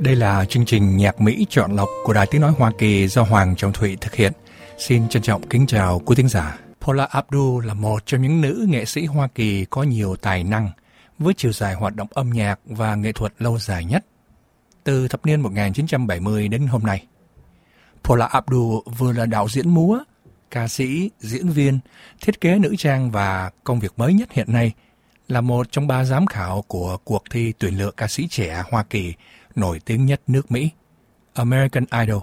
Đây là chương trình nhạc Mỹ chọn lọc của Đài Tiếng Nói Hoa Kỳ do Hoàng Trọng Thụy thực hiện. Xin trân trọng kính chào quý thính giả. Paula Abdul là một trong những nữ nghệ sĩ Hoa Kỳ có nhiều tài năng, với chiều dài hoạt động âm nhạc và nghệ thuật lâu dài nhất, từ thập niên 1970 đến hôm nay. Paula Abdul vừa là đạo diễn múa, ca sĩ, diễn viên, thiết kế nữ trang và công việc mới nhất hiện nay là một trong 3 giám khảo của cuộc thi tuyển lựa ca sĩ trẻ Hoa Kỳ nổi tiếng nhất nước Mỹ, American Idol.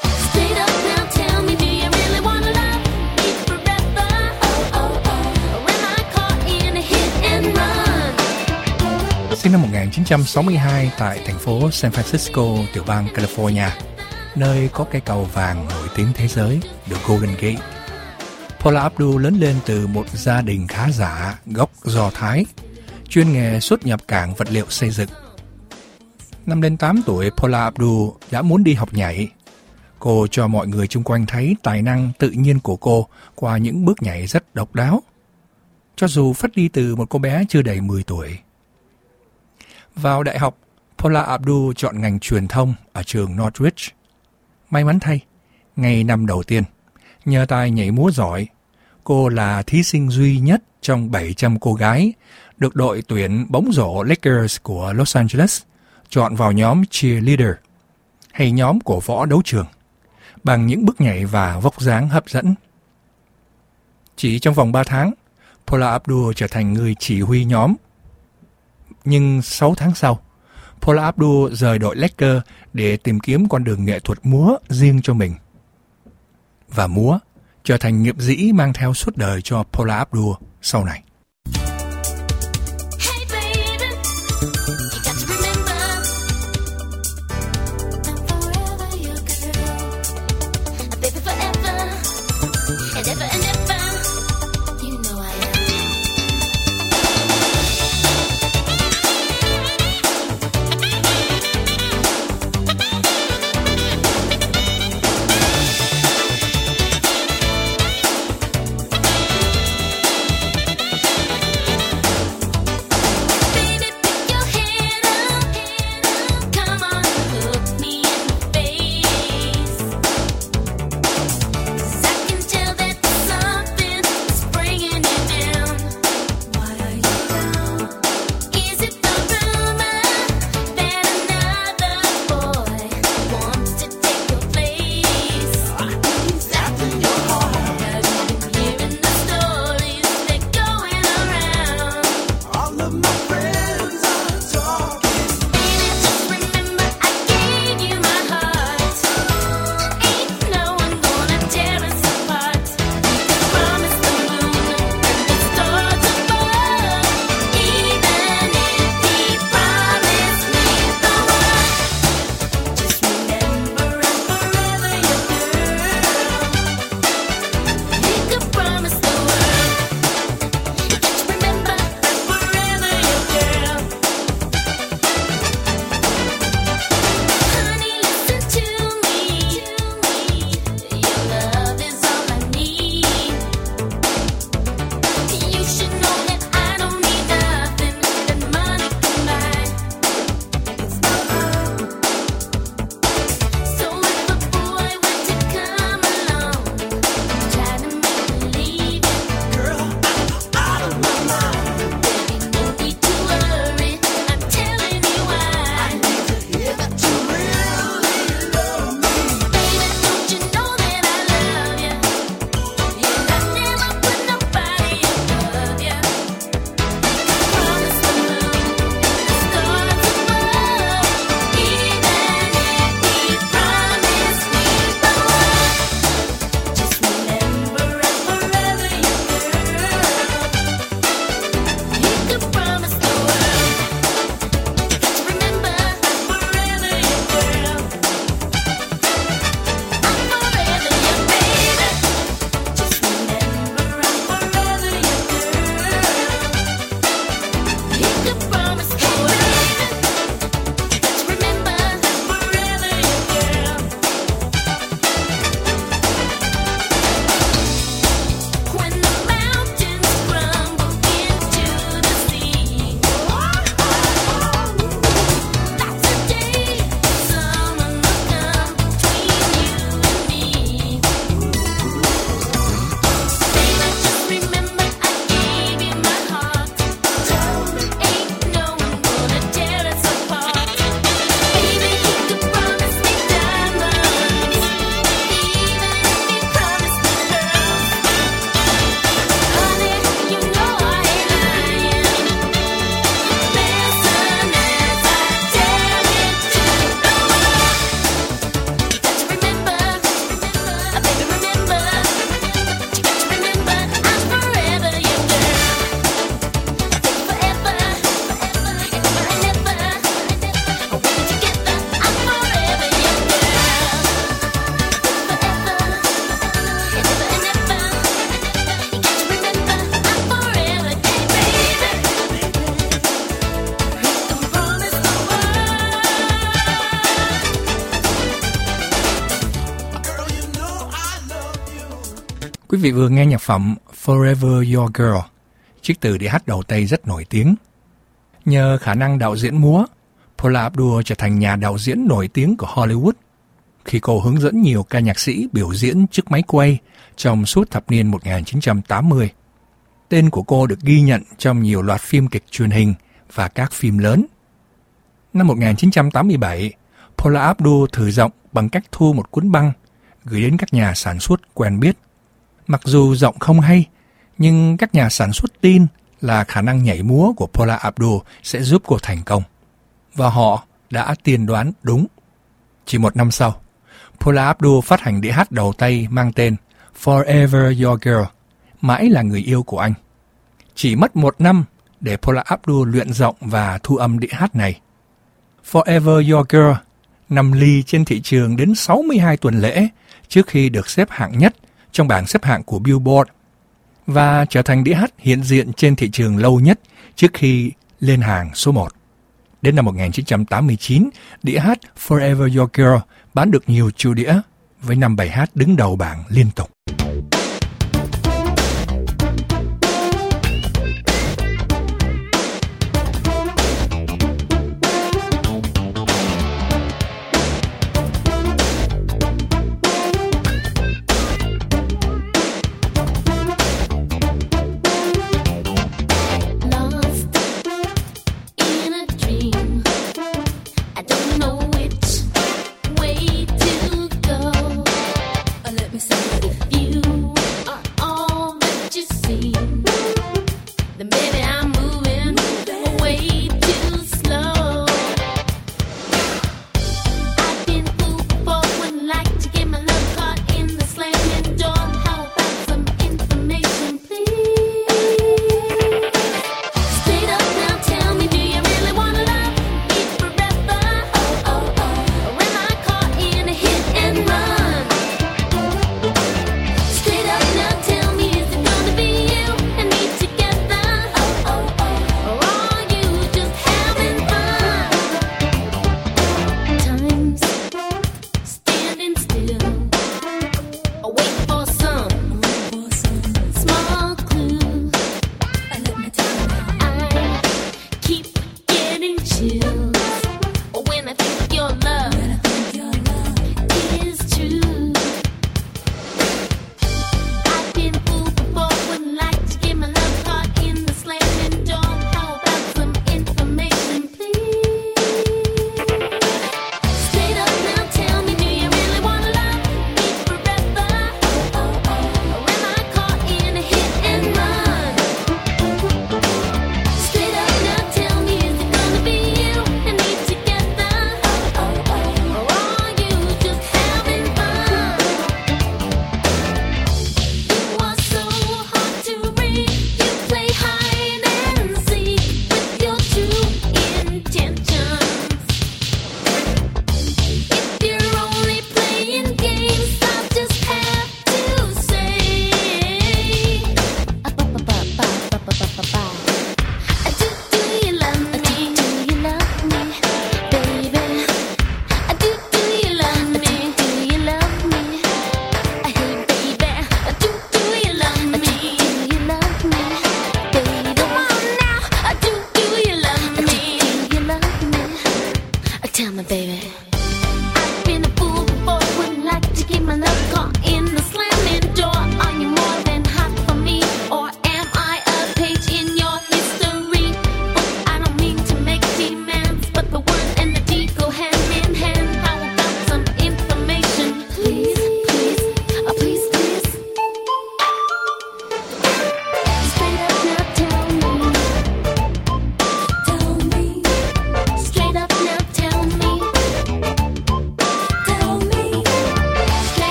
Sinh năm 1962 tại thành phố San Francisco, tiểu bang California, nơi có cây cầu vàng nổi tiếng thế giới, The Golden Gate. Paula Abdul lớn lên từ một gia đình khá giả gốc Do Thái, chuyên nghề xuất nhập cảng vật liệu xây dựng. Năm lên 8 tuổi, Paula Abdul đã muốn đi học nhảy. Cô cho mọi người chung quanh thấy tài năng tự nhiên của cô qua những bước nhảy rất độc đáo, cho dù phát đi từ một cô bé chưa đầy 10 tuổi. Vào đại học, Paula Abdul chọn ngành truyền thông ở trường Northridge. May mắn thay, ngay năm đầu tiên, nhờ tài nhảy múa giỏi, cô là thí sinh duy nhất trong 700 cô gái được đội tuyển bóng rổ Lakers của Los Angeles chọn vào nhóm cheerleader, hay nhóm cổ võ đấu trường, bằng những bước nhảy và vóc dáng hấp dẫn. Chỉ trong vòng 3 tháng, Paula Abdul trở thành người chỉ huy nhóm. Nhưng 6 tháng sau, Paula Abdul rời đội Lakers để tìm kiếm con đường nghệ thuật múa riêng cho mình. Và múa trở thành nghiệp dĩ mang theo suốt đời cho Paula Abdul sau này. Quý vị vừa nghe nhạc phẩm Forever Your Girl, chiếc từ đĩa hát đầu tay rất nổi tiếng. Nhờ khả năng đạo diễn múa, Paula Abdul trở thành nhà đạo diễn nổi tiếng của Hollywood khi cô hướng dẫn nhiều ca nhạc sĩ biểu diễn trước máy quay trong suốt thập niên 1980. Tên của cô được ghi nhận trong nhiều loạt phim kịch truyền hình và các phim lớn. Năm 1987, Paula Abdul thử giọng bằng cách thu một cuốn băng gửi đến các nhà sản xuất quen biết. Mặc dù giọng không hay, nhưng các nhà sản xuất tin là khả năng nhảy múa của Paula Abdul sẽ giúp cô thành công. Và họ đã tiên đoán đúng. Chỉ một năm sau, Paula Abdul phát hành đĩa hát đầu tay mang tên Forever Your Girl, mãi là người yêu của anh. Chỉ mất 1 năm để Paula Abdul luyện giọng và thu âm đĩa hát này. Forever Your Girl nằm lì trên thị trường đến 62 tuần lễ trước khi được xếp hạng nhất trong bảng xếp hạng của Billboard và trở thành đĩa hát hiện diện trên thị trường lâu nhất trước khi lên hàng số 1. Đến năm 1989, đĩa hát Forever Your Girl bán được nhiều triệu đĩa với 5 bài hát đứng đầu bảng liên tục. If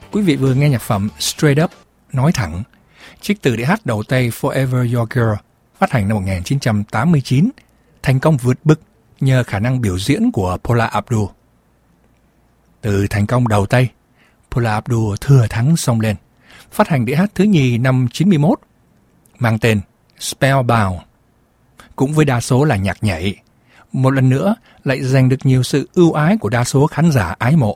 Quý vị vừa nghe nhạc phẩm Straight Up, nói thẳng, trích từ đĩa hát đầu tay Forever Your Girl, phát hành năm 1989, thành công vượt bực nhờ khả năng biểu diễn của Paula Abdul. Từ thành công đầu tay, Paula Abdul thừa thắng xông lên, phát hành đĩa hát thứ nhì năm 91, mang tên Spellbound. Cũng với đa số là nhạc nhảy, một lần nữa lại giành được nhiều sự ưu ái của đa số khán giả ái mộ.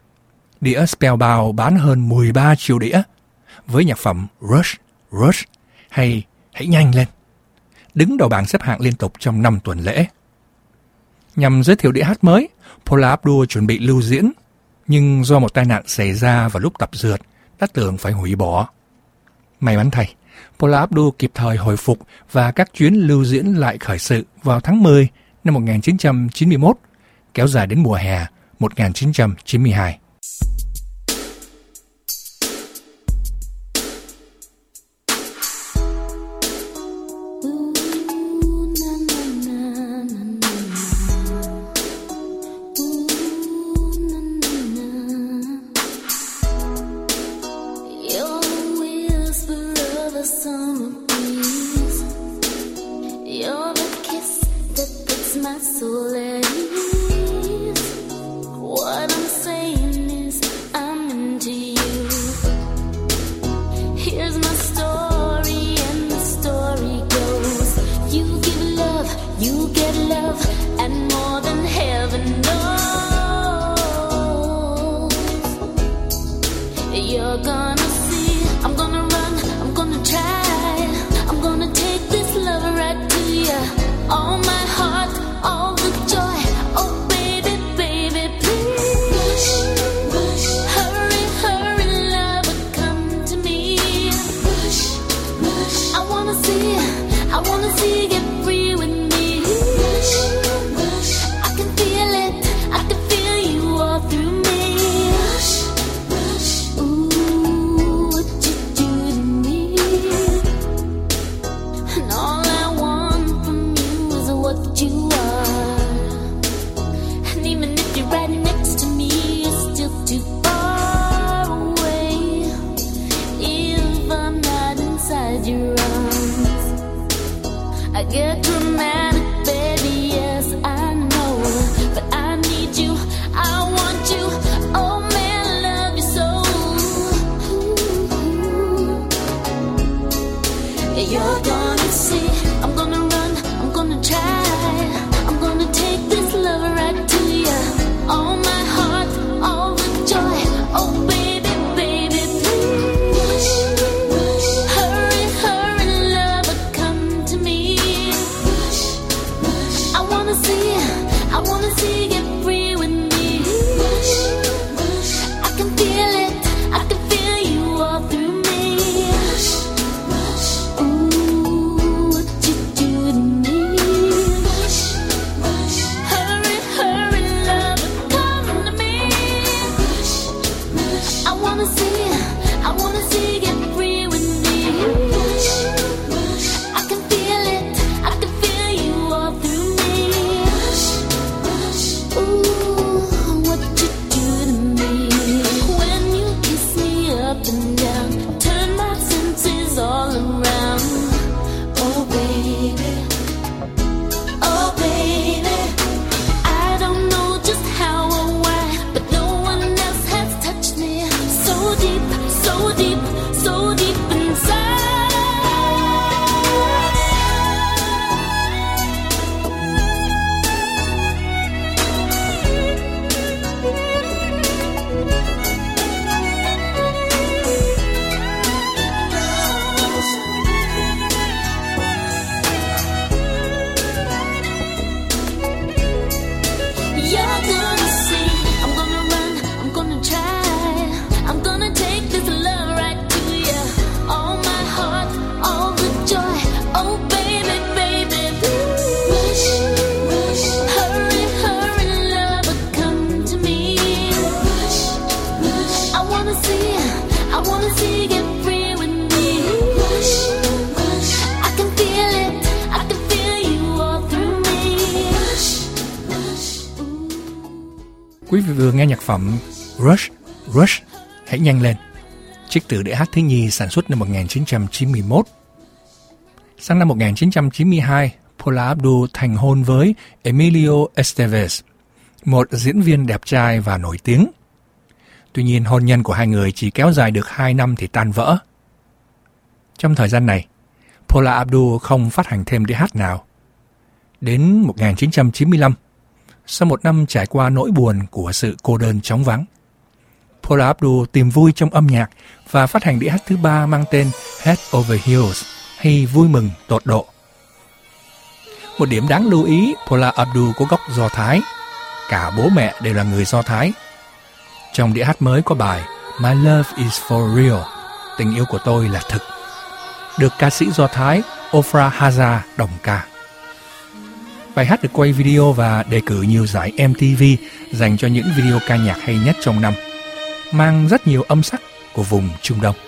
Đĩa Spellbound bán hơn 13 triệu đĩa, với nhạc phẩm Rush, Rush hay Hãy nhanh lên, đứng đầu bảng xếp hạng liên tục trong 5 tuần lễ. Nhằm giới thiệu đĩa hát mới, Paula Abdul chuẩn bị lưu diễn, nhưng do một tai nạn xảy ra vào lúc tập dượt, đã tưởng phải hủy bỏ. May mắn thay, Paula Abdul kịp thời hồi phục và các chuyến lưu diễn lại khởi sự vào tháng 10 năm 1991, kéo dài đến mùa hè 1992. Quý vị vừa nghe nhạc phẩm Rush, Rush Hãy nhanh lên. Trích từ đĩa hát thứ nhì sản xuất năm 1991. Sang năm 1992, Paula Abdul thành hôn với Emilio Estevez, một diễn viên đẹp trai và nổi tiếng. Tuy nhiên, hôn nhân của hai người chỉ kéo dài được 2 năm thì tan vỡ. Trong thời gian này, Paula Abdul không phát hành thêm đĩa hát nào. Đến 1995, sau một năm trải qua nỗi buồn của sự cô đơn trống vắng, Paula Abdul tìm vui trong âm nhạc và phát hành đĩa hát thứ 3 mang tên Head Over Heels, hay Vui Mừng Tột Độ. Một điểm đáng lưu ý, Paula Abdul có gốc Do Thái. Cả bố mẹ đều là người Do Thái. Trong đĩa hát mới có bài My Love Is For Real, tình yêu của tôi là thực, được ca sĩ Do Thái Ofra Haza đồng ca. Bài hát được quay video và đề cử nhiều giải MTV dành cho những video ca nhạc hay nhất trong năm, mang rất nhiều âm sắc của vùng Trung Đông.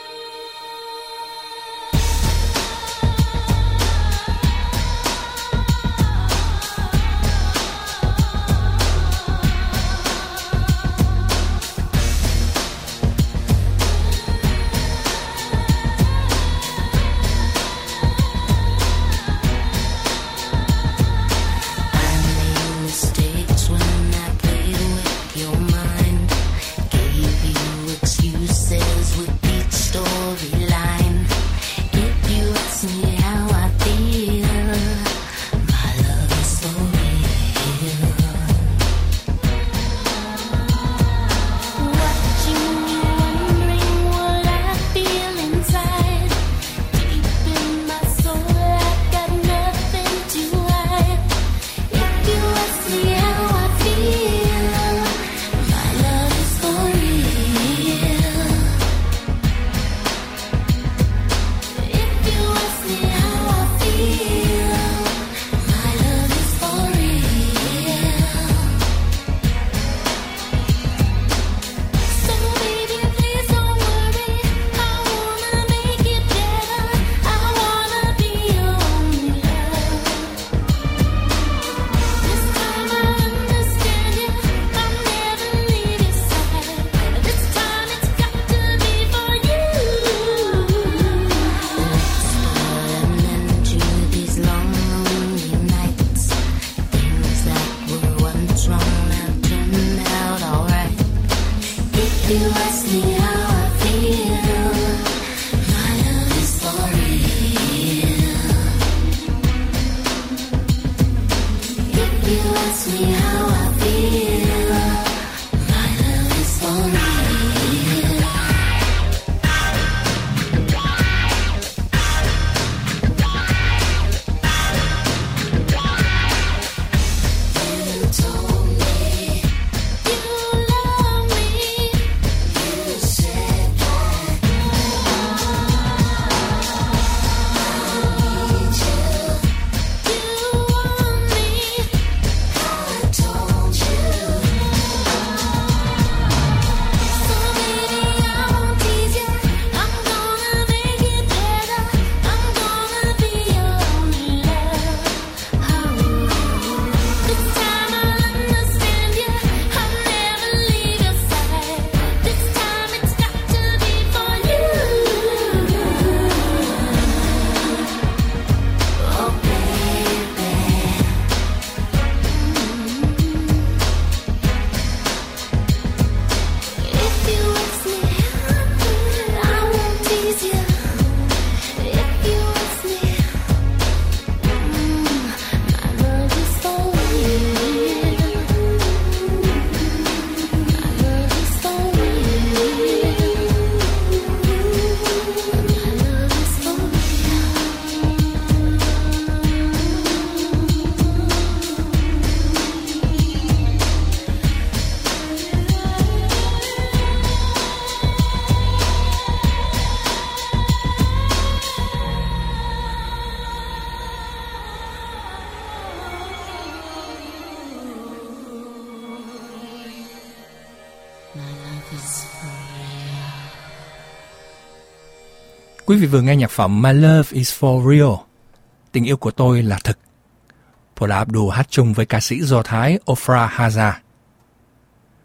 Quý vị vừa nghe nhạc phẩm My Love Is For Real, tình yêu của tôi là thực. Paula Abdul hát chung với ca sĩ Do Thái Ofra Haza.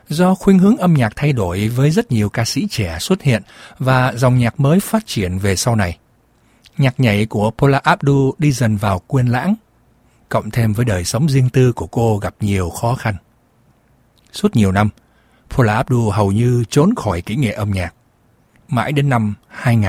Do khuynh hướng âm nhạc thay đổi với rất nhiều ca sĩ trẻ xuất hiện và dòng nhạc mới phát triển về sau này, nhạc nhảy của Paula Abdul đi dần vào quên lãng, cộng thêm với đời sống riêng tư của cô gặp nhiều khó khăn. Suốt nhiều năm, Paula Abdul hầu như trốn khỏi kỹ nghệ âm nhạc, mãi đến năm 2000.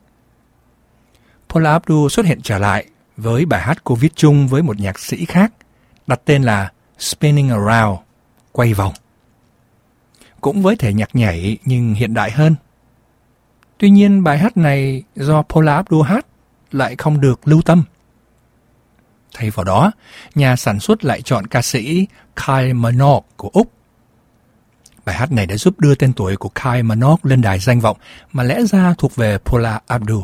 Paula Abdul xuất hiện trở lại với bài hát cô viết chung với một nhạc sĩ khác, đặt tên là Spinning Around, quay vòng. Cũng với thể nhạc nhảy nhưng hiện đại hơn. Tuy nhiên bài hát này do Paula Abdul hát lại không được lưu tâm. Thay vào đó, nhà sản xuất lại chọn ca sĩ Kylie Minogue của Úc. Bài hát này đã giúp đưa tên tuổi của Kylie Minogue lên đài danh vọng mà lẽ ra thuộc về Paula Abdul.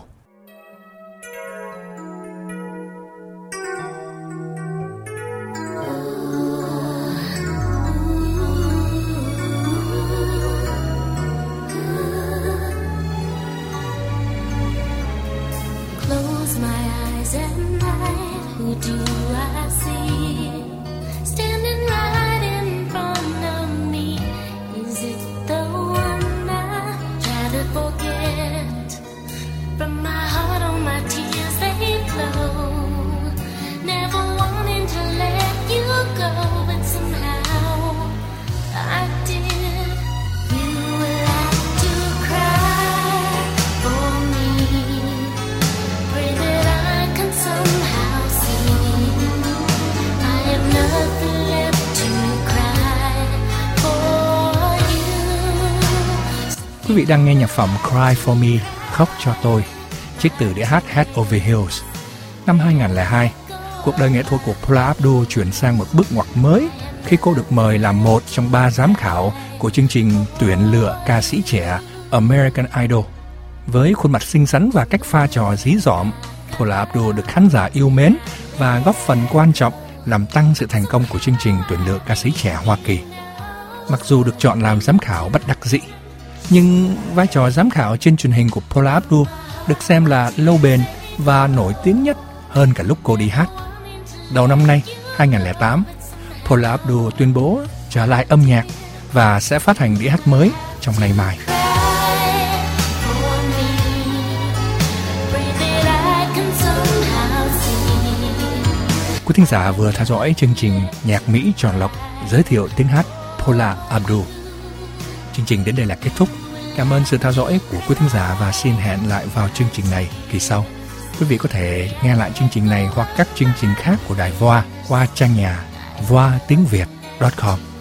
Quý vị đang nghe nhạc phẩm Cry For Me, Khóc Cho Tôi, trích từ đĩa hát Head Over Heels. Năm 2002, cuộc đời nghệ thuật của Paula Abdul chuyển sang một bước ngoặt mới khi cô được mời làm một trong 3 giám khảo của chương trình tuyển lựa ca sĩ trẻ American Idol. Với khuôn mặt xinh xắn và cách pha trò dí dỏm, Paula Abdul được khán giả yêu mến và góp phần quan trọng làm tăng sự thành công của chương trình tuyển lựa ca sĩ trẻ Hoa Kỳ. Mặc dù được chọn làm giám khảo bất đắc dĩ, nhưng vai trò giám khảo trên truyền hình của Paula Abdul được xem là lâu bền và nổi tiếng nhất hơn cả lúc cô đi hát. Đầu năm nay, 2008, Paula Abdul tuyên bố trở lại âm nhạc và sẽ phát hành đĩa hát mới trong ngày mai. Quý thính giả vừa theo dõi chương trình Nhạc Mỹ Chọn Lọc giới thiệu tiếng hát Paula Abdul. Chương trình đến đây là kết thúc. Cảm ơn sự theo dõi của quý thính giả và xin hẹn lại vào chương trình này kỳ sau. Quý vị có thể nghe lại chương trình này hoặc các chương trình khác của Đài VOA qua trang nhà voatínhviet.com.